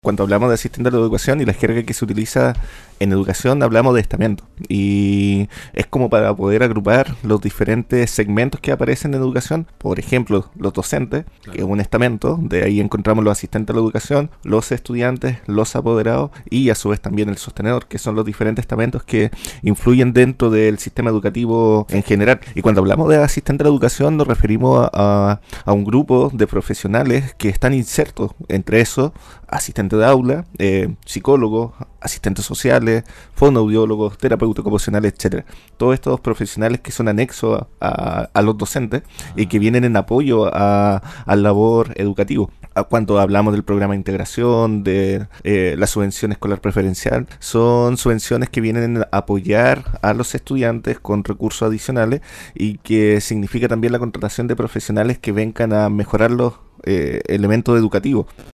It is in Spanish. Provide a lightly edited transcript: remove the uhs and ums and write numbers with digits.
Cuando hablamos de asistente de la educación y la jerga que se utiliza en educación, hablamos de estamento. Y es como para poder agrupar los diferentes segmentos que aparecen en educación. Por ejemplo, los docentes, que es un estamento. De ahí encontramos los asistentes de la educación, los estudiantes, los apoderados y a su vez también el sostenedor, que son los diferentes estamentos que influyen dentro del sistema educativo en general. Y cuando hablamos de asistente de la educación nos referimos a un grupo de profesionales que están insertos, entre esos asistentes de aula, psicólogos, asistentes sociales, fonoaudiólogos, terapeutas ocupacionales, etcétera. Todos estos profesionales que son anexos a los docentes y que vienen en apoyo al labor educativo. Cuando hablamos del programa de integración, de la subvención escolar preferencial, son subvenciones que vienen a apoyar a los estudiantes con recursos adicionales y que significa también la contratación de profesionales que vengan a mejorar los elementos educativos.